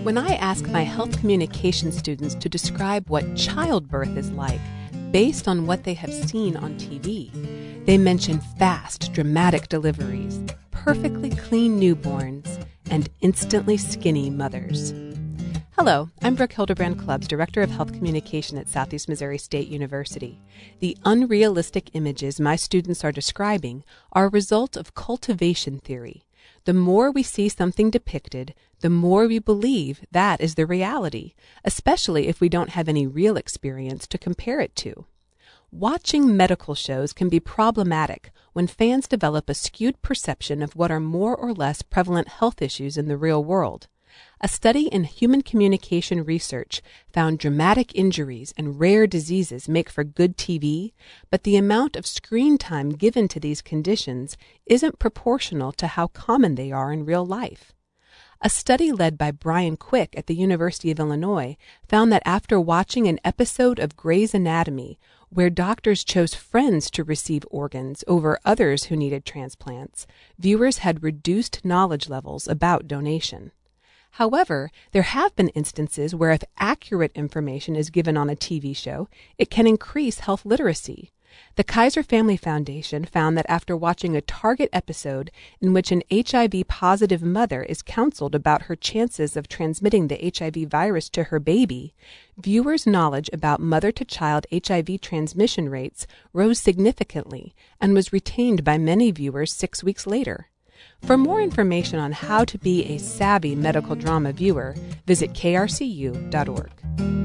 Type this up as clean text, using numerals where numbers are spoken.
When I ask my health communication students to describe what childbirth is like based on what they have seen on TV, they mention fast, dramatic deliveries, perfectly clean newborns, and instantly skinny mothers. Hello, I'm Brooke Hildebrand-Clubbs, Director of Health Communication at Southeast Missouri State University. The unrealistic images my students are describing are a result of cultivation theory. The more we see something depicted, the more we believe that is the reality, especially if we don't have any real experience to compare it to. Watching medical shows can be problematic when fans develop a skewed perception of what are more or less prevalent health issues in the real world. A study in human communication research found dramatic injuries and rare diseases make for good TV, but the amount of screen time given to these conditions isn't proportional to how common they are in real life. A study led by Brian Quick at the University of Illinois found that after watching an episode of Grey's Anatomy, where doctors chose friends to receive organs over others who needed transplants, viewers had reduced knowledge levels about donation. However, there have been instances where if accurate information is given on a TV show, it can increase health literacy. The Kaiser Family Foundation found that after watching a Target episode in which an HIV-positive mother is counseled about her chances of transmitting the HIV virus to her baby, viewers' knowledge about mother-to-child HIV transmission rates rose significantly and was retained by many viewers 6 weeks later. For more information on how to be a savvy medical drama viewer, visit krcu.org.